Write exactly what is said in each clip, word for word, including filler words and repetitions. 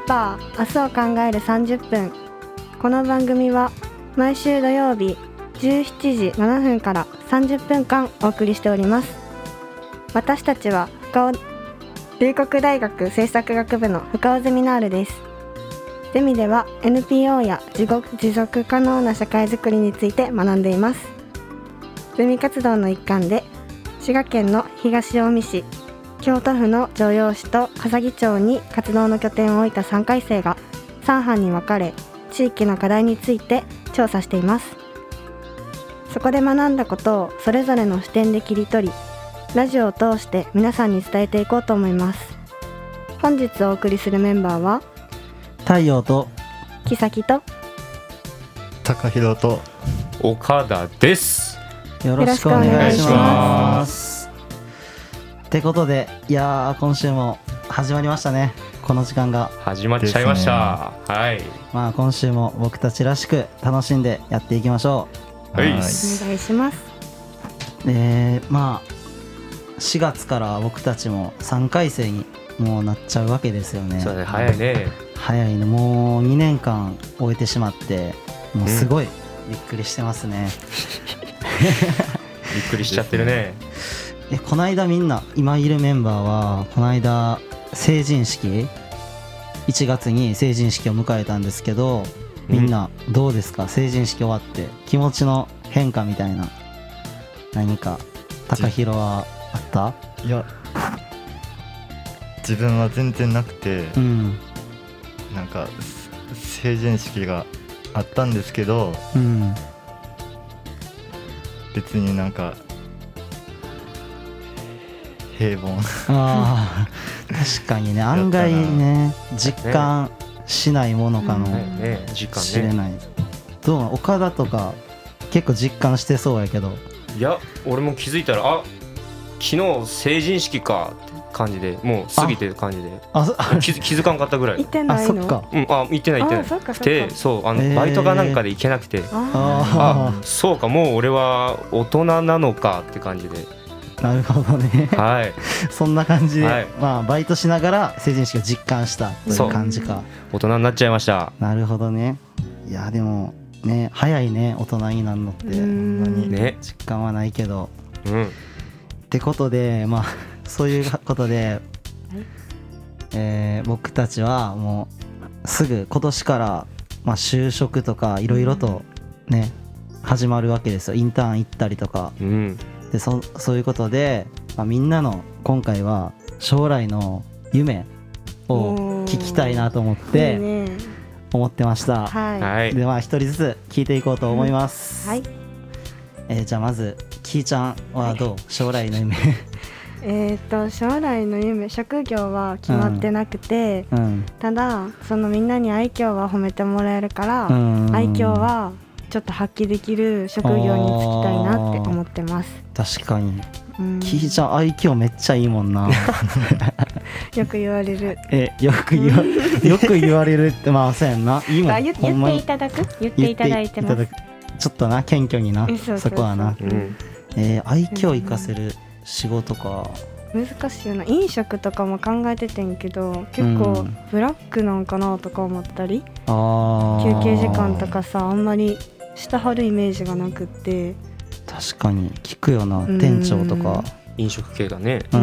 パー明日を考えるさんじゅっぷん。この番組は毎週土曜日じゅうしちじななふんからさんじゅっぷんかんお送りしております。私たちは深尾龍谷大学政策学部の深尾ゼミナールです。ゼミでは エヌピーオー や持続持続可能な社会づくりについて学んでいます。ゼミ活動の一環で滋賀県の東近江市、京都府の城陽市と笠置町に活動の拠点を置いたさんかい生がさん班に分かれ、地域の課題について調査しています。そこで学んだことをそれぞれの視点で切り取り、ラジオを通して皆さんに伝えていこうと思います。本日お送りするメンバーは太陽と木崎と高弘と岡田です。 よろしくお願いします。ってことで、いやー今週も始まりましたね。この時間が始まっちゃいました、ね、はい。 まあ今週も僕たちらしく楽しんでやっていきましょう。はい、お願いします。 えー、まあしがつから僕たちもさんかい生にもうなっちゃうわけですよね。 そうね、早いね。 早いね。もうにねんかん終えてしまって、もうすごいびっくりしてますね、 うん、びっくりしちゃってるね。 えこの間みんな今いるメンバーはこの間成人式いちがつに成人式を迎えたんですけど、みんなどうですか、うん、成人式終わって気持ちの変化みたいな何か高弘はあった？ いや自分は全然なくて、うん、なんか成人式があったんですけど、うん、別になんか平凡あ確かにね、案外ね実感しないものかもしれない、ねね、どう岡田とか結構実感してそうやけど。 いや俺も気づいたらあ昨日成人式かって感じで、もう過ぎてる感じで、ああ気, 気づかんかったぐらい。 行ってないの？ あ、そっか、 うん、あ行ってない行ってない。 あ、そっかそっか。 でそうあの、えー、バイトかなんかで行けなくて、ああそうか、もう俺は大人なのかって感じで。 なるほどね、 はい、 そんな感じで、 はい、 まあ、バイトしながら成人式を実感したという感じか。 大人になっちゃいました。 なるほどね。いやでもね早いね、大人になるのって。そんなに実感はないけど、うん、ってことでまあそういうことで、えー、僕たちはもうすぐ今年から、まあ、就職とかいろいろとね始まるわけですよ。インターン行ったりとか、うん、で そ, そういうことで、まあ、みんなの今回は将来の夢を聞きたいなと思っていい、ね、思ってました、はい、でまあ一人ずつ聞いていこうと思います、うん、はい。えー、じゃあまずきーちゃんはどう、はい、将来の夢えーと将来の夢、職業は決まってなくて、うん、ただそのみんなに愛嬌は褒めてもらえるから、うん、愛嬌はちょっと発揮できる職業に就きたいなって思ってます。 確かに、うん、キーちゃん愛嬌めっちゃいいもんなよく言われる。 えよく言わよく言われるってまあそうやんな。いいもん。 言っていただく言っていただいてます。 ちょっとな謙虚にな、 そうそうそう、 そこはな、うん、えー、愛嬌生かせる仕事か、 難しいよな。飲食とかも考えててんけど結構ブラックなんかなとか思ったり、うん、あ休憩時間とかさあんまりしたはるイメージがなくって。 確かに聞くよな、店長とか飲食系だね。 うん、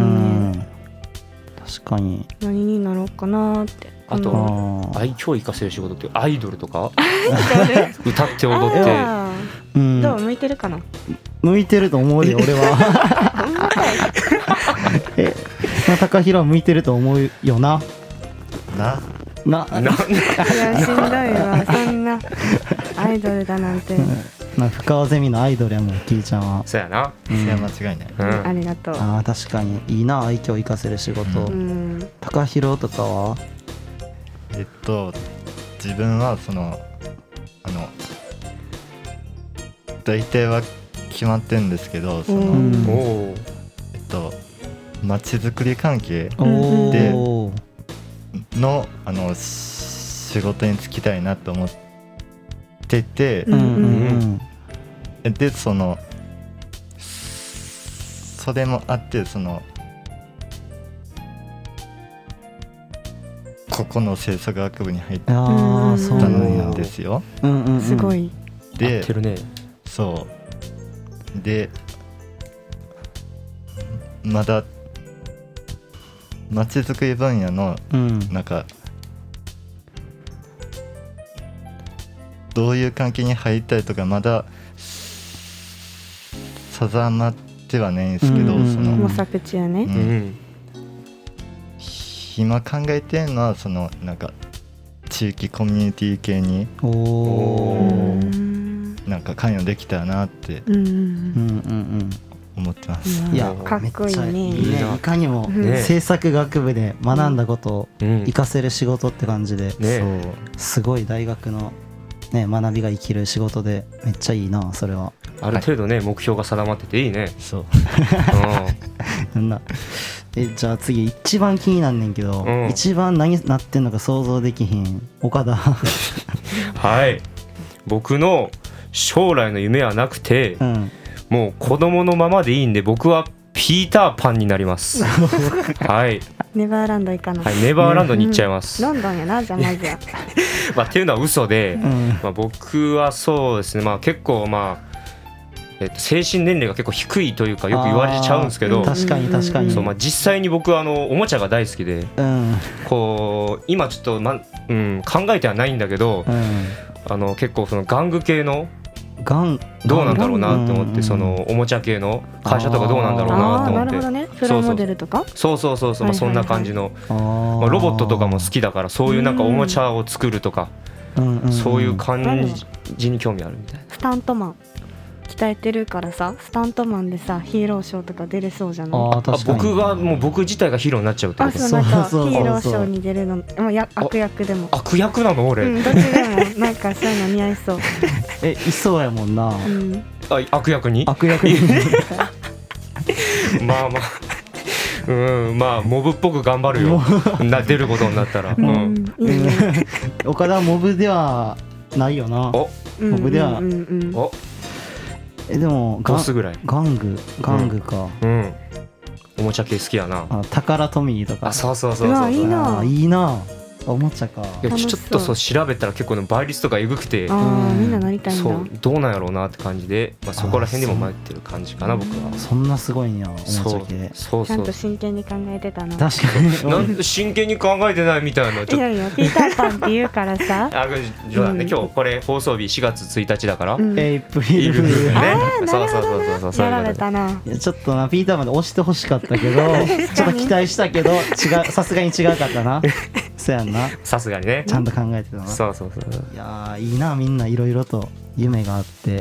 確かに何になろうかなって。 あと愛嬌生かせる仕事ってアイドルとか歌って踊ってうん、どう向いてるかな。 向いてると思うよ俺はえ高弘は向いてると思うよな。 ななないやしんどいわそんなアイドルだなんて、うん、 なんか深尾ゼミのアイドルやもんキーちゃんは。 そうやな、 うん、それは間違いない、 うん、ありがとう。 あ確かにいいな、愛嬌生かせる仕事、うん、高弘とかはえっと自分はそのあの大体は決まってるんですけど、その、うん、えっとまちづくり関係でのあの仕事に就きたいなと思ってて、うんうんうん、でそのそれもあってそのここの吹奏楽部に入ったんですよ。 すごい。 で、 てるね、 そうでまだまちづくり分野のなんか、うん、どういう関係に入りたいとかまだ定まってはないんですけど、うん、その模索中ね、うん、 今考えてるのはそのなんか地域コミュニティ系におなんか関与できたらなって思ってます。 いやかっこいいね。 いいね。いかにも制作学部で学んだことを活かせる仕事って感じで、ね、すごい大学の、ね、学びが生きる仕事でめっちゃいいな。それはある程度ね、はい、目標が定まってていいね。 そううん、なえじゃあ次一番気になんねんけど、うん、一番何なってんのか想像できひん岡田はい、僕の将来の夢はなくて、うん、もう子供のままでいいんで僕はピーターパンになりますはい、 ネバーランド行かない、 はい、ネバーランドに行っちゃいます、 うん、ロンドンやなじゃあまずはまあっていうのは嘘で、うんまあ、僕はそうですね、まあ、結構まあえっと、精神年齢が結構低いというかよく言われちゃうんですけど、 確かに確かにそう、 まあ、実際に僕はあのおもちゃが大好きで、うん、こう今ちょっと、まうん、考えてはないんだけど、うん、あの結構その玩具系のガンどうなんだろうなって思って、そのおもちゃ系の会社とかどうなんだろうなと思って、 なるほどね、プラモデルとかそうそうそうそう、まあ、そんな感じの、まあ、ロボットとかも好きだからそういうなんかおもちゃを作るとか、そういう感じに興味あるみたいな。 スタントマン鍛えてるからさ、スタントマンでさヒーローショーとか出れそうじゃない？ ああ僕がもう僕自体がヒーローになっちゃうってこと？ あ、そう、なんかヒーローショーに出るのもうや悪役でも。 悪役なの俺？ うん、どっちでもなんかそういうの似合いそうえ、いそうやもんな、うん、 あ悪役に？ 悪役にまあまあうん、まあモブっぽく頑張るよな、出ることになったら、うん、いいね岡田はモブではないよな。 おモブでは、 うんうんうん、おえでもガスぐらい玩具玩具か、 うん、うん、おもちゃ系好きやな。 あ、タカラトミーとか。 あ、そうそうそうそうそう、 いいな、 いいな、おもちゃか。 いやちょっとそう調べたら結構の倍率とかエグくて、 あ、みんななりたいんだ。 そうどうなんやろうなって感じで、まあ、そこら辺でも迷ってる感じかな僕は。 そんなすごいんやおもちゃ系。 そうそうそう、ちゃんと真剣に考えてたな。 確かになん真剣に考えてないみたいな。 いやいやピーターパンって言うからさあ、冗談ね、うん、今日これ放送日しがつついたちだから、うん、 エイプリルフールね。 そうそうそうそうそう、 やられたな。 いやちょっとなピーターパンで押してほしかったけどちょっと期待したけど違う、さすがに違うかったなそうやんな、 さすがにね、 ちゃんと考えてたな。 そうそうそう。 いやいいな、みんないろいろと夢があって、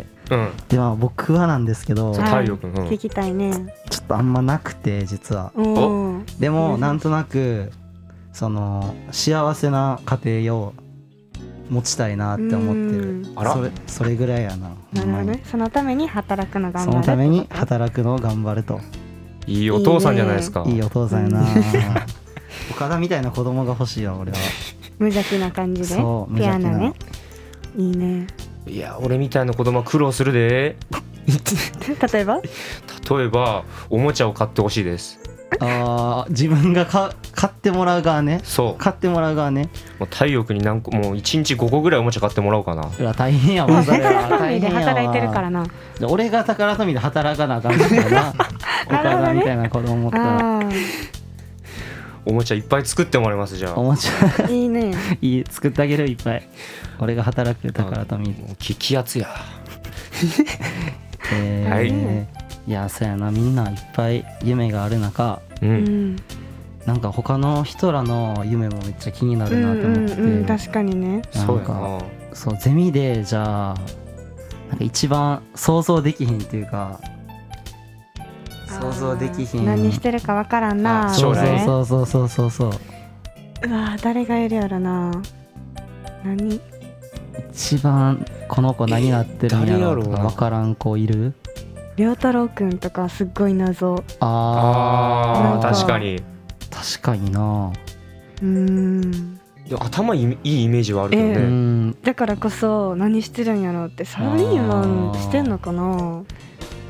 うん、 でまあ僕はなんですけど、 体力、うん、 聞きたいね。 ちょっとあんまなくて実は。でもなんとなくその幸せな家庭を持ちたいなって思ってる。それそれぐらいやな。 なるほどね。そのために働くの頑張る。 そのために働くのを頑張ると。 いいお父さんじゃないですか。 いいお父さんやな。岡田みたいな子供が欲しいわ俺は。 無邪気な感じで。そう、無邪気な。いいね。 いや俺みたいな子供は苦労するで例えば例えばおもちゃを買ってほしいです。 ああ、自分がか買ってもらう側ね。 そう買ってもらう側ね。 もう体力に何個もういちにちごこぐらいおもちゃ買ってもらおうかな。 うわ大変やわ。 宝富で働いてるからな。 俺が宝富で働かなあかんからな岡田みたいな子供持ったらおもちゃいっぱい作ってもらいます。じゃあおもちゃいいね。 いい、作ってあげるいっぱい。俺が働く宝富。 聞きやつやえー、はい。いやそうやな、みんないっぱい夢がある中、うん、なんか他の人らの夢もめっちゃ気になるなと思って、うんうんうん、 確かにね。 なんかそう、ゼミでじゃあなんか一番想像できひんっていうか、想像できひん、 何してるかわからんな。 そうそうそうそうそうそう。 うわ誰がいるやろな。何一番この子何なってるんやろとかわからん子いる？ りょうたろうくんとかすっごい謎。 あー確かに確かにな。 うーん、 頭いい、いいイメージはあるけどね、えー、 だからこそ何してるんやろって。サラリーマンしてんのかな。 い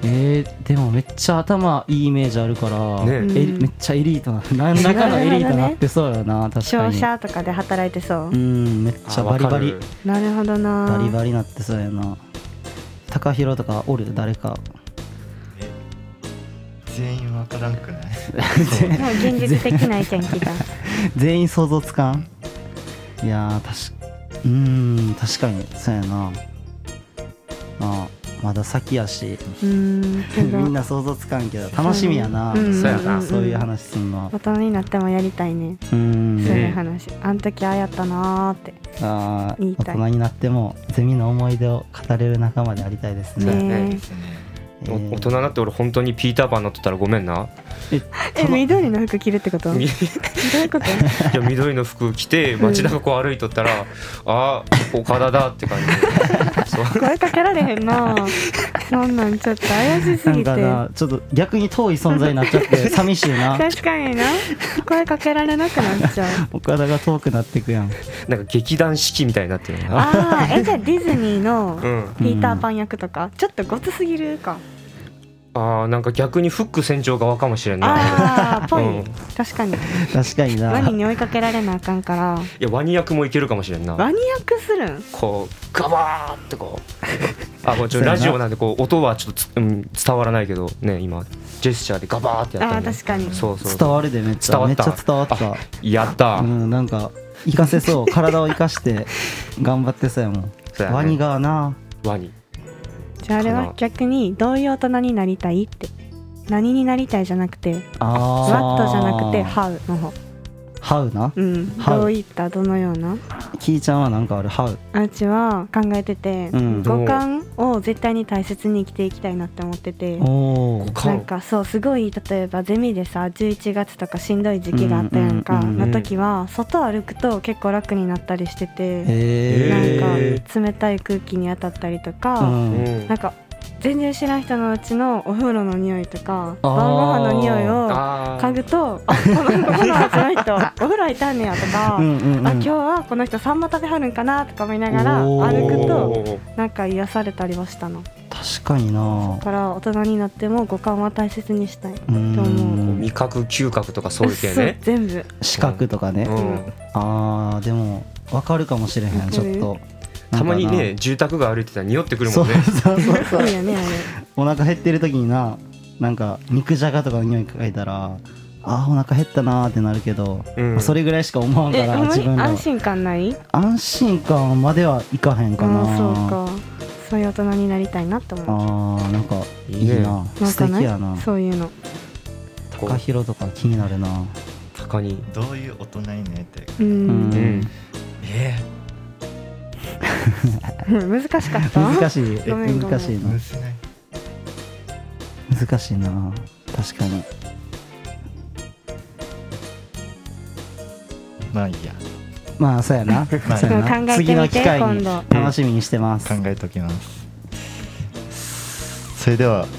えー、でもめっちゃ頭いいイメージあるから、ね、えめっちゃエリートな何らかのエリートなってそうよな、確かに商社とかで働いてそう。 うんめっちゃバリバリ。 なるほどな。 バリバリなってそうやな。高弘とかおる誰か。 え全員わからんくない？ もう現実的な意見聞いた。 全員想像つかん。いやー確かうーん確かにそうやな。まあまだ先やし、うんみんな想像つかんけど楽しみやな。 うん、 そうやな、そういう話すんの。 大人になってもやりたいね。うんそういう話。あん時ああやったなーって。 あ大人になってもゼミの思い出を語れる仲間でありたいですね。 ねえー、大人になって俺本当にピーターパンになっとったらごめんな。 ええ緑の服着るってこと？どういうこと？いや緑の服着て街中こう歩いとったら、うん、あー岡田だって感じ。 声かけられへんな。そんなんちょっと怪しすぎて。 なんかなちょっと逆に遠い存在になっちゃって寂しいな。 確かにな。声かけられなくなっちゃう。 岡田が遠くなってくやん。 なんか劇団四季みたいになってるな。 ああえじゃあディズニーのピーターパン役とか、うん、ちょっとごつすぎるか。 あなんか逆にフック船長側かもしれんない。 ああぽい、うん、確かに確かにな。 ワニに追いかけられなあかんから。 いやワニ役もいけるかもしれんな。 ワニ役するん？ こうガバーってこうあこれちょラジオなんでこう音はちょっとつ、うん、伝わらないけどね今ジェスチャーでガバーってやったんで。 あ確かにそうそう伝わるでめっちゃ伝わっためっちゃ伝わった。 やった、 うん、なんか活かせそう体を生かして頑張ってそうやもん。ね、ワニがなワニ。 じゃああれは逆にどういう大人になりたいって何になりたいじゃなくてあワットじゃなくてハウの方。 ハウな、 うん、どういったどのような。 キーちゃんはなんかあるハウ。 あっちは考えてて、うん、五感を絶対に大切に生きていきたいなって思ってて。おなんかそうすごい例えばゼミでさじゅういちがつとかしんどい時期があったやんか、の時は外歩くと結構楽になったりしてて、なんか冷たい空気に当たったりとか、うん、なんか全然知らん人のうちのお風呂の匂いとか晩ご飯の匂いを嗅ぐとあこのこのうちの人お風呂入ったんねやとかうんうん、うん、あ今日はこの人サンマ食べはるんかなとか思いながら歩くとなんか癒されたりはしたの。 確かにな。 だから大人になっても五感は大切にしたいと思う。 味覚嗅覚とかそういう系ね。 全部視覚とかね、うん、あーでも分かるかもしれへんちょっと。 たまにね住宅が歩いてたら匂ってくるもんね。 そうそうそうそうお腹減ってる時にななんか肉じゃがとかの匂い嗅いだらあーお腹減ったなーってなるけど、うん、それぐらいしか思わんから自分の安心感ない？ 安心感まではいかへんかな。 あそうかそういう大人になりたいなって思う。 あーなんかいいな、ね、素敵やなそういうの。 高弘とか気になるな。 高にどういう大人にねってうん、うん、 えー難しかった。 難しいごめんごめん難しいな難しいな確かに。 まあいいやまあそうやなまあそうやな考えてみて次の機会に楽しみにしてます。 考えときます。それでは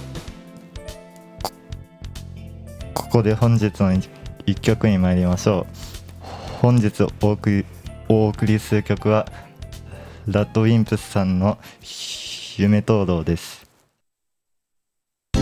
ここで本日のいっきょくに参りましょう。本日お送りお送りする曲はラッドウィンプスさんの夢灯籠です。ピ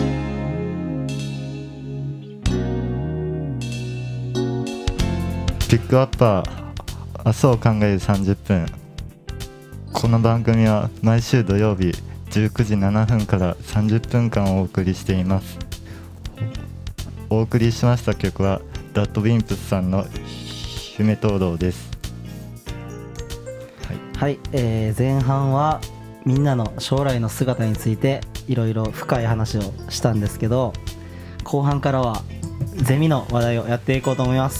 ックアッパー明日を考えるさんじゅっぷん。この番組は毎週土曜日じゅうくじななふんからさんじゅっぷんかんお送りしています。お送りしました曲はラッドウィンプスさんの夢灯籠です。 はい、えー、前半はみんなの将来の姿についていろいろ深い話をしたんですけど、後半からはゼミの話題をやっていこうと思います。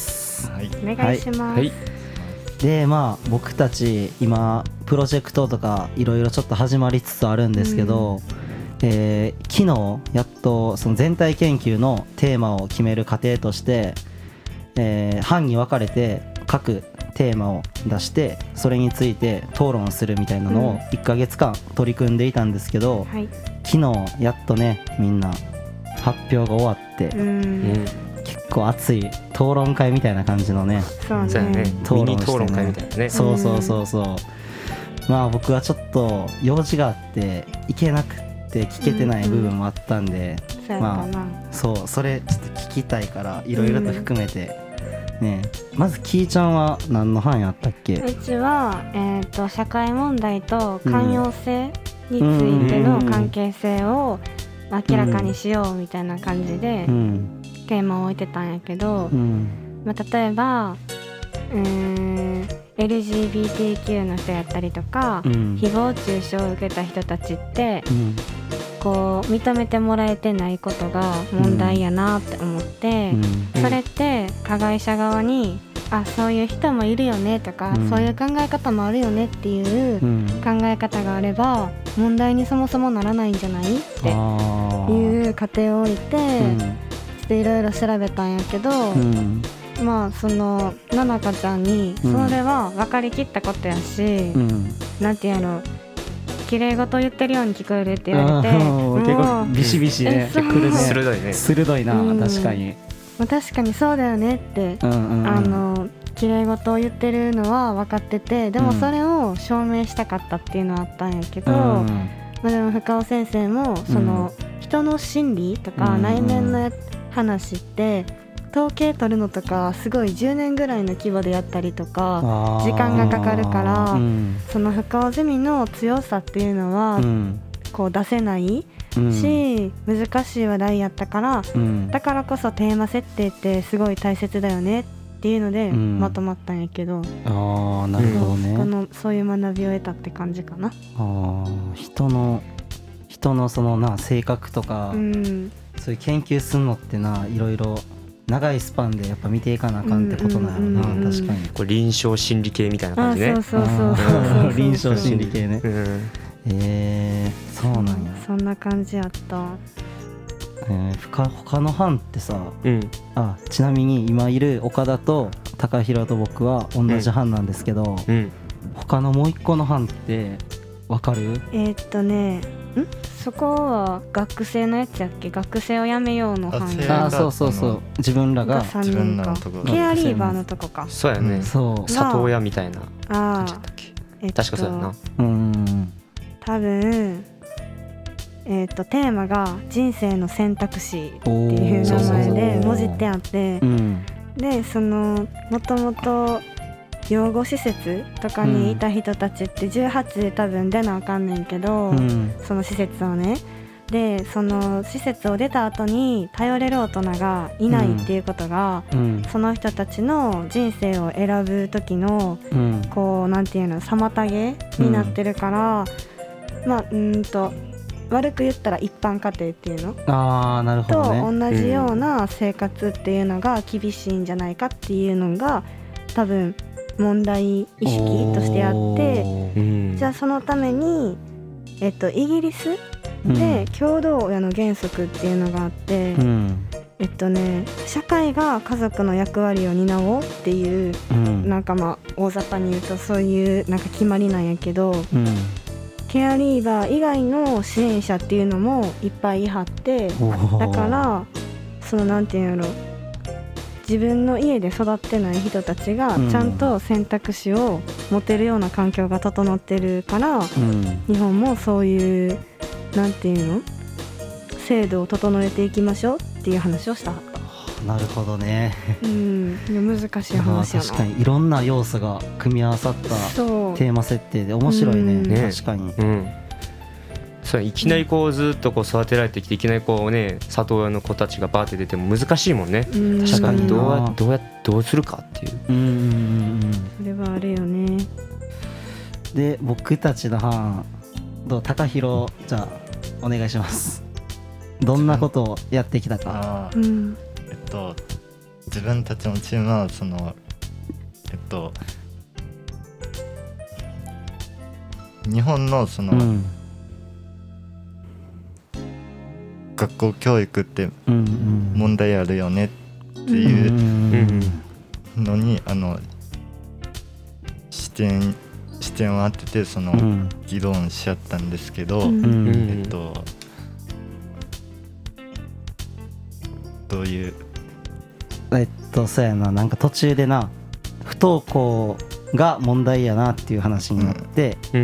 はい、お願いします、はい、 でまあ僕たち今プロジェクトとかいろいろちょっと始まりつつあるんですけど、うんえー、昨日やっとその全体研究のテーマを決める過程として、えー、班に分かれて各テーマを出してそれについて討論するみたいなのをいっかげつかん取り組んでいたんですけど、うんはい、昨日やっとねみんな発表が終わって、うん、結構熱い討論会みたいな感じのねそうね討論してね、ミニ討論会みたいなね。 そうそうそうそう、うん、まあ僕はちょっと用事があって行けなくてて聞けてない部分もあったんで、 うんうん、 まあそうそれちょっと聞きたいからいろいろと含めて、うん、ね、まずきーちゃんは何の班やったっけ？ うちは、えー、と社会問題と寛容性についての関係性を明らかにしようみたいな感じでテーマを置いてたんやけど、まあ、例えばうーん エルジービーティーキュー の人やったりとか、うん、誹謗中傷を受けた人たちって、うん、こう認めてもらえてないことが問題やなって思って、うん、それって加害者側にあそういう人もいるよねとか、うん、そういう考え方もあるよねっていう考え方があれば問題にそもそもならないんじゃないっていう過程を置いて、うん、ちょっといろいろ調べたんやけど、うん、まあそのななかちゃんにそれは分かりきったことやし、うん、なんていうの綺麗事言ってるように聞こえるって言われて、 結構ビシビシねくるね、 鋭いね鋭いな、うん、確かに、 まあ、確かにそうだよねって、うんうんうん、あの綺麗事を言ってるのは分かってて、でもそれを証明したかったっていうのはあったんやけど、うんまあ、でも深尾先生もその、うん、人の心理とか内面の話って統計取るのとかすごいじゅうねんぐらいの規模でやったりとか時間がかかるから、うん、その深尾ゼミの強さっていうのは、うん、こう出せないし、うん、難しい話題やったから、うん、だからこそテーマ設定ってすごい大切だよねっていうのでまとまったんやけど、うん、 あなるほどね、 そのそういう学びを得たって感じかな。 あ人の人のそのな性格とか、うん、そういう研究するのってないろいろ長いスパンでやっぱ見ていかなあかんってことなんやろな、うんうんうん、確かにこれ臨床心理系みたいな感じね。 あそうそうそうそう臨床心理系ね、うん、えー、そうなんや、 そんな感じやった。 えー、他の班ってさ、うん、あちなみに今いる岡田と高弘と僕は同じ班なんですけど、うんうん、他のもう一個の班ってわかる？ えー、っとねんそこは学生のやつやっけ？学生をやめようの班。 あそうそうそう自分らが自分らのとこケアリーバーのとこか。 そうやね、うん、そう里親みたいな感じだったっけ、えっと、確かそうやな。うん多分えー、とテーマが人生の選択肢っていう名前で文字ってあって、うん、でそのもともと養護施設とかにいた人たちってじゅうはちで多分出なあかんねんけど、うん、その施設をねでその施設を出た後に頼れる大人がいないっていうことが、うん、その人たちの人生を選ぶ時の、うん、こうなんていうの妨げになってるから、うん、まあうんと悪く言ったら一般家庭っていうのあーなるほどねと同じような生活っていうのが厳しいんじゃないかっていうのが多分問題意識としてあって、うん、じゃあそのために、えっと、イギリスで共同親の原則っていうのがあって、うん、えっとね社会が家族の役割を担おうっていう、うん、なんかまあ大雑把に言うとそういうなんか決まりなんやけど、うんケアリーバー以外の支援者っていうのもいっぱいいはってだからそのなんていうの自分の家で育ってない人たちがちゃんと選択肢を持てるような環境が整ってるから、うん、日本もそういうなんていうの制度を整えていきましょうっていう話をしたはった。 なるほどね、 うん、難しい話やな。 確かにいろんな要素が組み合わさったテーマ設定で面白いね、うん、確かに、うん、 そういきなりこうずっとこう育てられてきていきなりこうね里親の子たちがバーって出ても難しいもんね、うん、確かにどうやどうやどうするかっていう、うんうんうん、 それはあるよね。 で僕たちの班どう高弘じゃあお願いします。どんなことをやってきたか。 あ、うんえっと、自分たちのチームはその、えっと、日本のその、うん、学校教育って問題あるよねっていうのに、あの視点視点を当ててその議論しちゃったんですけど、うん、えっとどういうえっとそうやななんか途中でな不登校が問題やなっていう話になって、うん、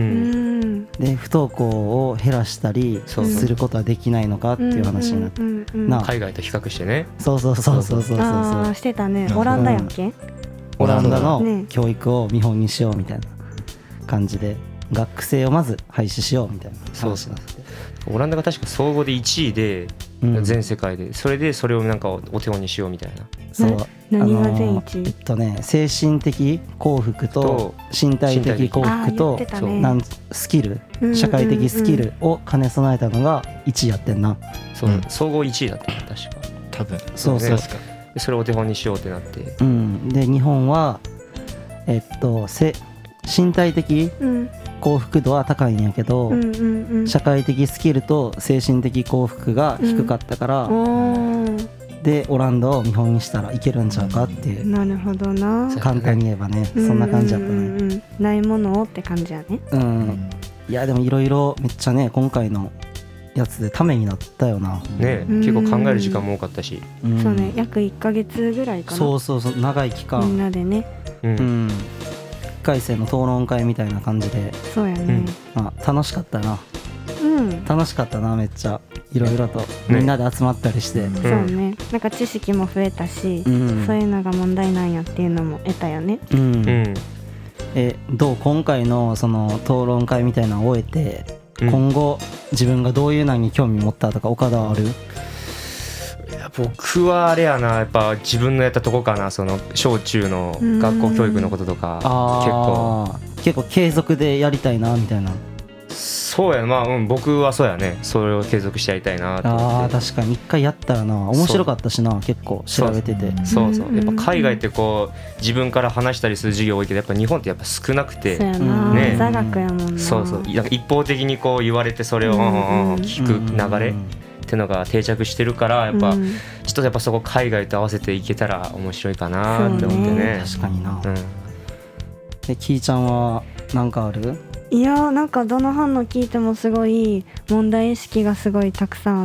で不登校を減らしたりすることはできないのかっていう話になって、 な海外と比較してね。 そうそうそうそうそうそうあーしてたね。オランダやっけ、うん、 オランダの教育を見本にしようみたいな感じで学生をまず廃止しようみたいな話になって、 オランダが確か総合でいちいで、うん、全世界でそれでそれをなんかお手本にしようみたいな。 そう何が全いちい、 えっとね精神的幸福と身体的幸福と、ね、なんスキル、社会的スキルを兼ね備えたのがいちいやってんな。 そう、うん、総合いちいだった確か多分。 そうそう、ね、 でそれをお手本にしようってなって、 うん、で日本はえっとせ身体的幸福度は高いんやけど、うんうんうん、社会的スキルと精神的幸福が低かったから、うん、でオランダを見本にしたらいけるんちゃうかっていう。 なるほどな。 簡単に言えばね、そんな感じだったね、うんうんうん、 ないものをって感じやね。 うん、いやでもいろいろめっちゃね今回のやつでためになったよな。 ね、結構考える時間も多かったし、 うん、そうね、約いっかげつぐらいかな。 そうそうそう、長い期間みんなでね、 うん、うん、いっかい生の討論会みたいな感じで。 そうやね、 うん、あ楽しかったな、うん、楽しかったなめっちゃ。いろいろとみんなで集まったりして、 ね、そうね、なんか知識も増えたし、うん、そういうのが問題なんやっていうのも得たよね。うん、うん、 えどう今回のその討論会みたいなのを終えて、うん、今後自分がどういうのに興味持ったとか岡田はある？ いや僕はあれやな、やっぱ自分のやったとこかな。その小中の学校教育のこととか、結構結構継続でやりたいなみたいな。 そうや、まあ、うん、僕はそうやね、それを継続してやりたいなと思って。 あ確かに一回やったらな面白かったしな、結構調べてて。 そうそう、やっぱ海外ってこう自分から話したりする授業多いけど、やっぱ日本ってやっぱ少なくて、 そうやな、ね、座学やもんな。 そうそう、なんか一方的にこう言われてそれを聞く流れってのが定着してるから、やっぱちょっとやっぱそこ海外と合わせていけたら面白いかなって思ってね。 ね、確かにな、うん、でキーちゃんは何かある？ いやなんかどの反応聞いてもすごい問題意識がすごいたくさんあって、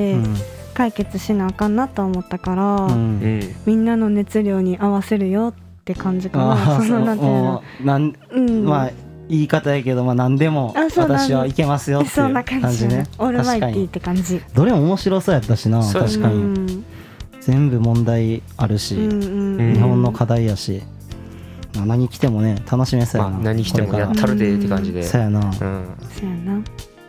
うん、解決しなあかんなと思ったから、うん、みんなの熱量に合わせるよって感じかな。そのなんていうの、なん、うん、 まあ言い方やけど、まあ、何でも私はいけますよっていう感じね。そんな感じね。 オールマイティーって感じ。 どれも面白そうやったしな。確かに、うん、全部問題あるし、うんうん、日本の課題やし、何来てもね楽しめそうやな、 まあ、何来てもやったるでって感じで。 そうやな、うん、 そうやな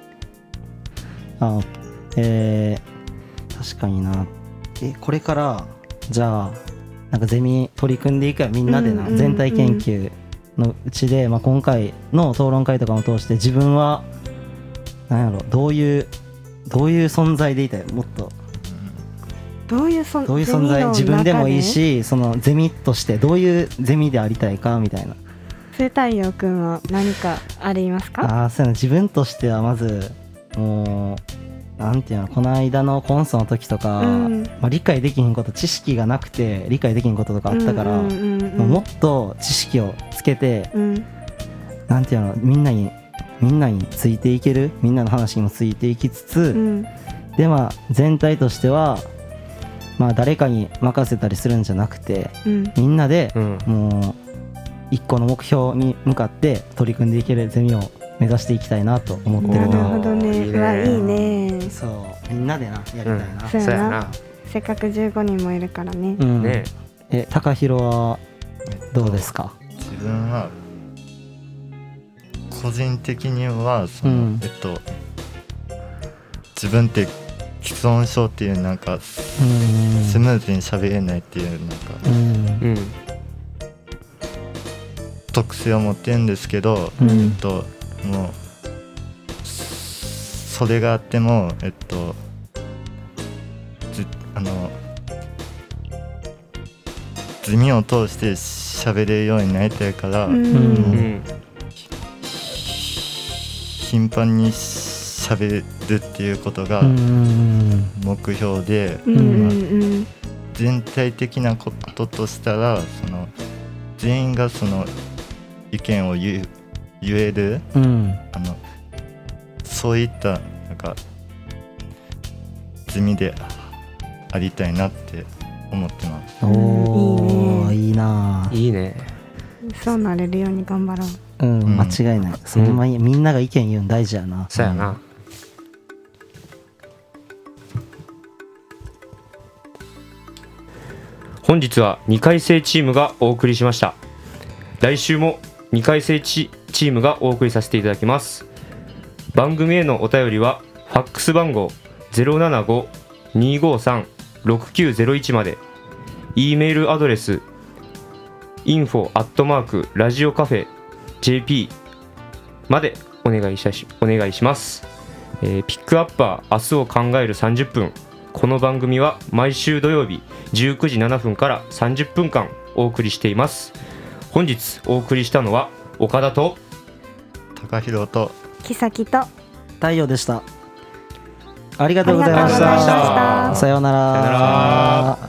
あ、えー、確かにな。えこれからじゃあなんかゼミ取り組んでいくやみんなでな、うんうんうん、全体研究のうちで、まあ、今回の討論会とかも通して自分は何やろ、どういうどういう存在でいたい、もっとどういう存どういう存在、自分でもいいし、そのゼミとしてどういうゼミでありたいかみたいな。 生太陽くんは何かありますか？ あそうやな、自分としてはまずもうなんていうの、この間のコンソの時とか、うんまあ、理解できひんこと、知識がなくて理解できひんこととかあったから、うんうんうんうん、もっと知識をつけて、うん、なんていうの、みんなにみんなについていける、みんなの話にもついていきつつ、うん、でまあ全体としてはまあ誰かに任せたりするんじゃなくて、うん、みんなでもう一個の目標に向かって取り組んでいけるゼミを目指していきたいなと思ってる。 なるほどね。うわいいね。 そうみんなでなやりたいな、うん、 そうやな。せっかくじゅうごにんもいるからね。 うん、ねえ高弘はどうですか？ 自分は個人的にはその、うん、えっと自分って既存症っていうなんかスムーズに喋れないっていうなんか、うん、特性を持ってるんですけど、うん、えっともうそれがあってもえっとあのゼミを通して喋れるようになりたいから、うん、頻繁に喋るっていうことが目標で、まあ、全体的なこととしたらその全員がその意見を言う言える、うん、あのそういったなんかゼミでありたいなって思ってます。 おーいいな、 いいね。 そうなれるように頑張ろう。 うん、間違いない。その前にみんなが意見言うん大事やな。 そうやな。本日はにかい生チームがお送りしました。来週もにかい生チームがお送りさせていただきます。番組へのお便りはファックス番号 ゼロななご にーごーさん ろくきゅうゼロいち まで、 E メールアドレス インフォ アットマーク ラジオカフェ ジェーピー までお願いしお願いします。えー、ピックアッパー明日を考えるさんじゅっぷん。この番組は毎週土曜日じゅうくじななふんからさんじゅっぷんかんお送りしています。本日お送りしたのは岡田と高弘と木崎と太陽でした。ありがとうございました。さようなら。 さようなら。